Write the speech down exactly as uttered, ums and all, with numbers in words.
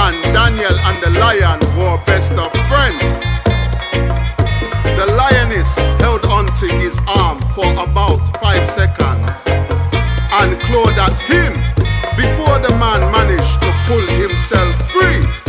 and Daniel and the lion were best of friends. The lioness held onto his arm for about five seconds and clawed at him before the man managed to pull himself free.